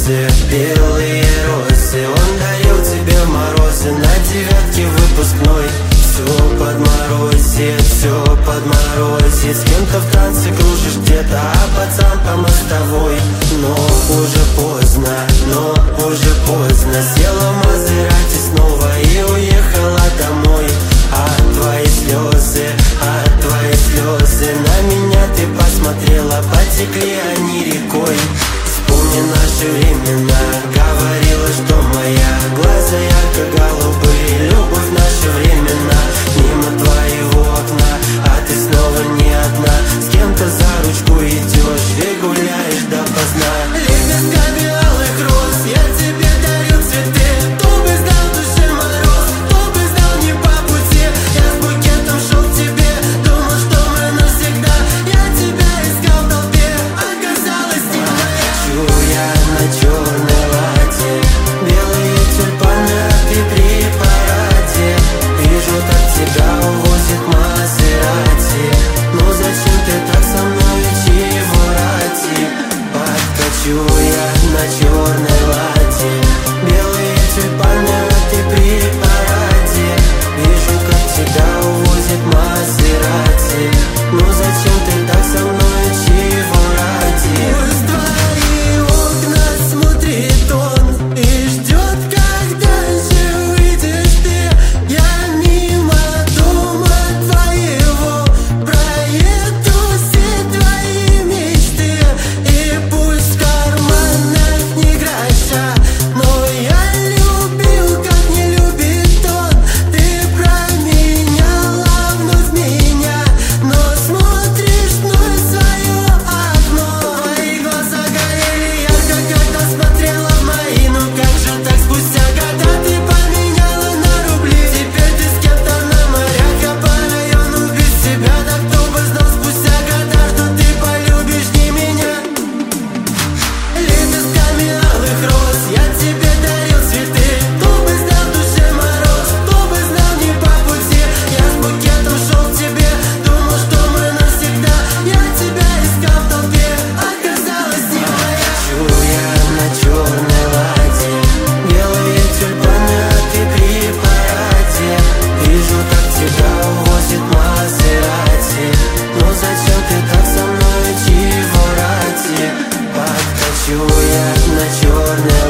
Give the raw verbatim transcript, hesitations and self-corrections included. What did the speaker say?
слезы, белые розы. Он дарил тебе морозы на девятке выпускной. Все подморозит, все подморозит. С кем-то в танце кружишь где-то, а пацан по мостовой. Но уже поздно, но уже поздно. Села в Мазерати снова и уехала домой. А твои слезы, а твои слезы, на меня ты посмотрела, потекли они рекой. Вспомни наши времена, говорила, что моя глаза ярко-голубые. Любовь наша времена, мимо твоего окна, а ты снова не одна. С кем-то за ручку идешь и гуляешь допоздна. Лепестками алых роз я тебе дарю цветы. Кто бы знал в душе мороз, кто бы знал не по пути. Я с букетом шел к тебе, думал, что мы навсегда. Я тебя искал в толпе, оказалось не моя. Хочу я на черной ладе, белые тюльпаны, а ты при параде. Вижу, как тебя увозит Мазерати. Ну зачем ты так со мной, чего ради? Подкачу я на черной ладе, белые тюльпаны, а ты при параде. Вижу, как тебя увозит Мазерати. Ну зачем ты так со мной, чего ради? Сквозь твои окна смотрит он и ждет, когда же выйдешь ты. Я мимо дома твоего проеду все твои мечты. И пусть в карманах не гроша, но я любил, как не любит он. Ты променяла вновь меня, но смотришь вновь в свое окно. Твои глаза горели ярко, когда смотрела в мои. Ну как же так спустя года ты поменяла на рубли? Теперь ты с кем-то на морях, я по району без тебя. Да кто бы знал спустя года, что ты полюбишь не меня. Лепестками алых роз я тебе дарил цветы. Кто бы знал в душе мороз, кто бы знал не по пути. Я с букетом шел к тебе, думал, что мы навсегда. Я тебя искал в толпе, оказалось не моя. Хочу я на черной ладе, белые тюльпаны, а ты при параде. Вижу, как тебя увозит Мазерати. Ну зачем ты так со мной, чего ради? Подкачу я на черной